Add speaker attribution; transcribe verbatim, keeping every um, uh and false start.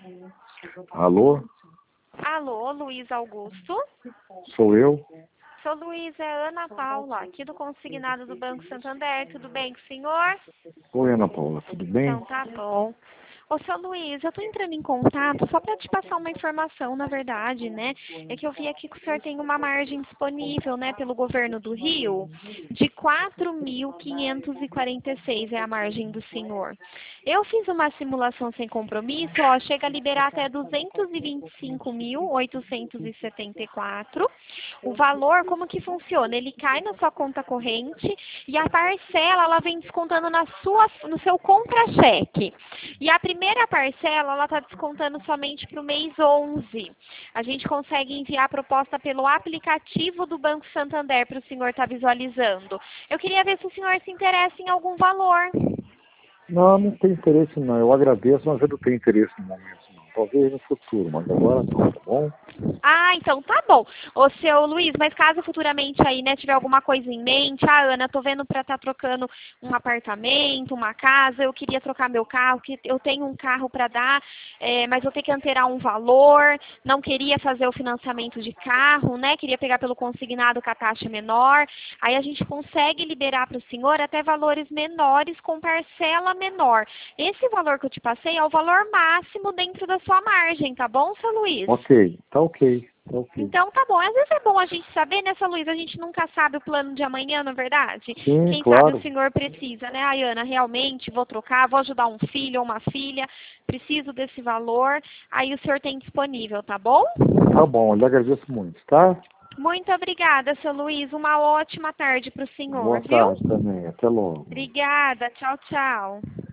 Speaker 1: Alô?
Speaker 2: Alô, Luiz Augusto?
Speaker 1: Sou eu?
Speaker 2: Sou Luiz, é Ana Paula, aqui do consignado do Banco Santander. Tudo bem com o senhor?
Speaker 1: Oi, Ana Paula, tudo bem?
Speaker 2: Então tá bom. Ô, seu Luiz, eu tô entrando em contato só para te passar uma informação, na verdade, né? É que eu vi aqui que o senhor tem uma margem disponível, né, pelo governo do Rio, de quatro mil quinhentos e quarenta e seis é a margem do senhor. Eu fiz uma simulação sem compromisso, ó, chega a liberar até duzentos e vinte e cinco mil oitocentos e setenta e quatro. O valor, como que funciona? Ele cai na sua conta corrente e a parcela, ela vem descontando na sua, no seu contra-cheque. E a primeira parcela, ela está descontando somente para o mês onze. A gente consegue enviar a proposta pelo aplicativo do Banco Santander para o senhor estar visualizando. Eu queria ver se o senhor se interessa em algum valor.
Speaker 1: Não, não tem interesse não. Eu agradeço, mas eu não tenho interesse no momento não. Talvez no futuro, mas agora não, tá bom?
Speaker 2: Ah, então tá bom. Ô, seu Luiz, mas caso futuramente aí, né, tiver alguma coisa em mente, ah, Ana, tô vendo pra estar trocando um apartamento, uma casa, eu queria trocar meu carro, que eu tenho um carro pra dar, é, mas eu tenho que anteirar um valor, não queria fazer o financiamento de carro, né, queria pegar pelo consignado com a taxa menor, aí a gente consegue liberar para o senhor até valores menores com parcela menor. Esse valor que eu te passei é o valor máximo dentro da sua margem, tá bom, seu Luiz?
Speaker 1: Ok, tá ok, tá ok.
Speaker 2: Então tá bom. Às vezes é bom a gente saber, né, seu Luiz? A gente nunca sabe o plano de amanhã, na verdade.
Speaker 1: Sim,
Speaker 2: Quem
Speaker 1: claro.
Speaker 2: sabe o senhor precisa, né, ai, Ana, realmente vou trocar, vou ajudar um filho ou uma filha, preciso desse valor, aí o senhor tem disponível, tá bom?
Speaker 1: Tá bom, eu lhe agradeço muito, tá?
Speaker 2: Muito obrigada, seu Luiz. Uma ótima tarde para o senhor,
Speaker 1: Boa
Speaker 2: viu?
Speaker 1: tarde também, até logo.
Speaker 2: Obrigada. Tchau, tchau.